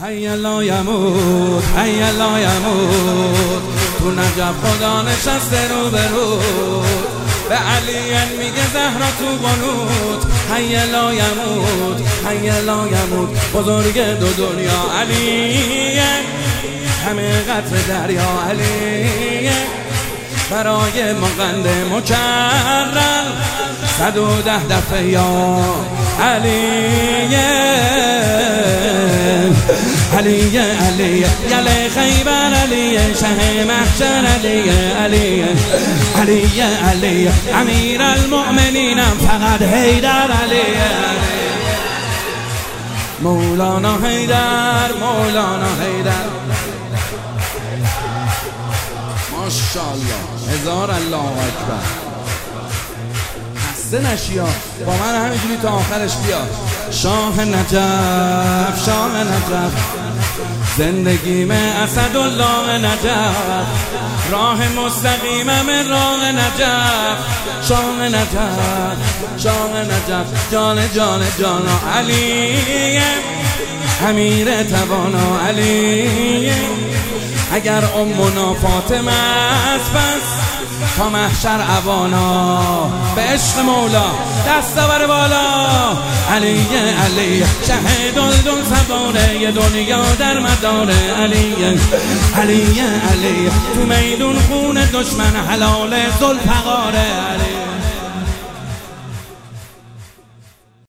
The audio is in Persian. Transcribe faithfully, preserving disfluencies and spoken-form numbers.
حی لا یموت حی لا یموت تو نجف خدا نشسته رو به رو به علی میگه زهرا تو بنوت حی لا یموت حی لا یموت بزرگ دو دنیا علی همه قطر دریا علی برای مقند مکرر صد و ده دفعه یا علی علی علی یل خیبر علی شه محشر علی علی علی علی امیر المؤمنینم فقط حیدر علی مولانا حیدر مولانا حیدر ماشاءالله هزار الله اکبر. خسته نشیا با من همینجوری تا آخرش بیا. شاه نجف شاه نجف زندگیم اسدالله نجف راه مستقیمم راه نجف شاه نجف شاه نجف جان جان جان علی امیر توانا علی اگر امنا فاطمه است بس تا محشر اوانا به عشق مولا دست بر بالا علی علی شه دلدل سواره دنیا در مدار علی علی علی تو میدون خون دشمن حلال ذوالفقار علی